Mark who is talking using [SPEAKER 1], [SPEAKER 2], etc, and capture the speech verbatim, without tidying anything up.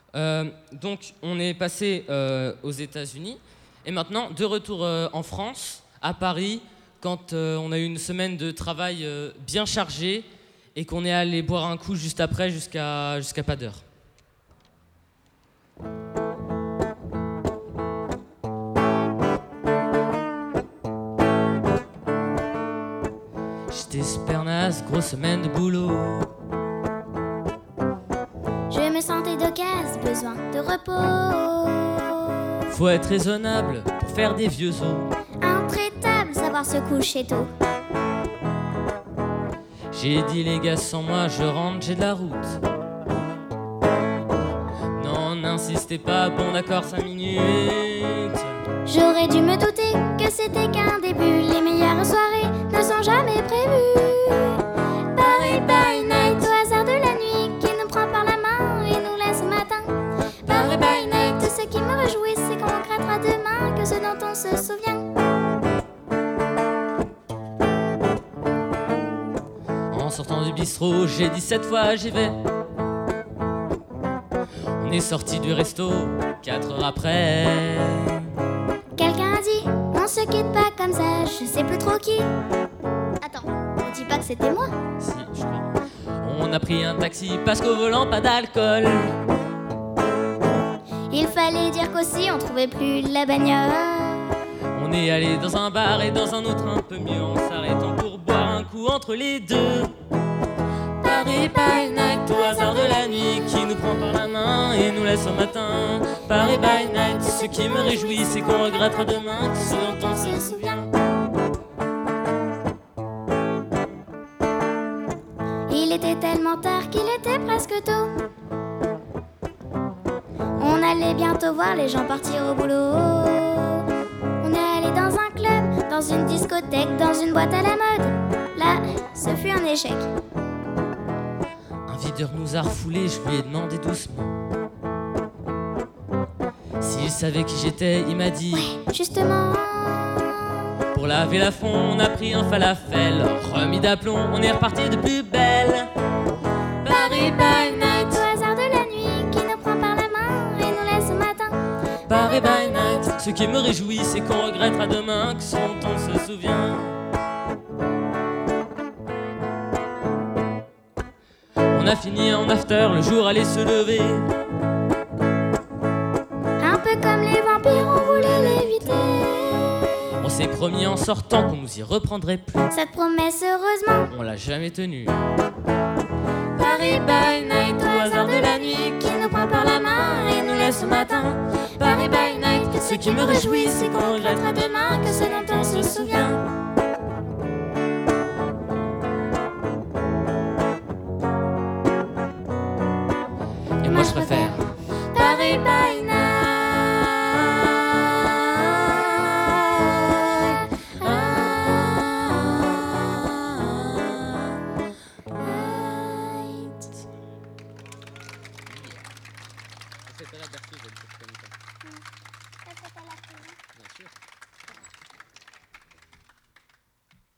[SPEAKER 1] Euh, donc, on est passé euh, aux États-Unis et maintenant, de retour euh, en France, à Paris, quand euh, on a eu une semaine de travail euh, bien chargée et qu'on est allé boire un coup juste après jusqu'à jusqu'à pas d'heure. J'étais super naze, grosse semaine de boulot.
[SPEAKER 2] Je me sentais d'occasion, besoin de repos.
[SPEAKER 1] Faut être raisonnable pour faire des vieux os.
[SPEAKER 2] Intraitable, savoir se coucher tôt.
[SPEAKER 1] J'ai dit les gars, sans moi je rentre, j'ai de la route. Non, n'insistez pas, bon d'accord, cinq minutes.
[SPEAKER 2] J'aurais dû me douter que c'était qu'un début. Les meilleures soirées ne sont jamais prévues. Paris by night, au hasard de la nuit, qui nous prend par la main et nous laisse au matin. Paris by night, ce qui me réjouit, c'est qu'on regrettera demain que ce dont on se souvient.
[SPEAKER 1] En sortant du bistrot, j'ai dit cette fois j'y vais. On est sorti du resto, quatre heures après.
[SPEAKER 2] Quelqu'un a dit, on se quitte pas comme ça, je sais plus trop qui. Attends, on dit pas que c'était moi.
[SPEAKER 1] Si, je crois. On a pris un taxi parce qu'au volant pas d'alcool.
[SPEAKER 2] Il fallait dire qu'aussi on trouvait plus la bagnole.
[SPEAKER 1] On est allé dans un bar et dans un autre un peu mieux, en s'arrêtant pour boire un coup entre les deux. Paris by night, au hasard de la nuit, qui nous prend par la main et nous laisse au matin. Paris by night, ce qui me réjouit, c'est qu'on regrettera demain ce dont on se souvient.
[SPEAKER 2] Il était tellement tard qu'il était presque tôt. On allait bientôt voir les gens partir au boulot. On est allé dans un club, dans une discothèque, dans une boîte à la mode. Là, ce fut un échec.
[SPEAKER 1] Un videur nous a refoulés, je lui ai demandé doucement s'il savait qui j'étais, il m'a dit
[SPEAKER 2] Ouais, justement.
[SPEAKER 1] pour laver la fond, on a pris un falafel, remis d'aplomb, on est reparti de plus belle. Paris by night,
[SPEAKER 2] Au hasard de la nuit, qui nous prend par la main et nous laisse au matin.
[SPEAKER 1] Paris by night, ce qui me réjouit, c'est qu'on regrettera demain que ce dont on se souvient. On a fini en after, le jour allait se lever.
[SPEAKER 2] Un peu comme les vampires, on voulait l'éviter.
[SPEAKER 1] On s'est promis en sortant qu'on nous y reprendrait plus.
[SPEAKER 2] Cette promesse, heureusement,
[SPEAKER 1] On l'a jamais tenue.
[SPEAKER 2] Paris by night, au hasard de la nuit, qui nous prend par la main et nous laisse au matin. Paris by night, ce qui me réjouit, c'est qu'on regrettera demain que ce dont on se souvient.
[SPEAKER 1] Et moi je préfère
[SPEAKER 2] Paris by night.
[SPEAKER 1] C'était la version, je ne sais pas.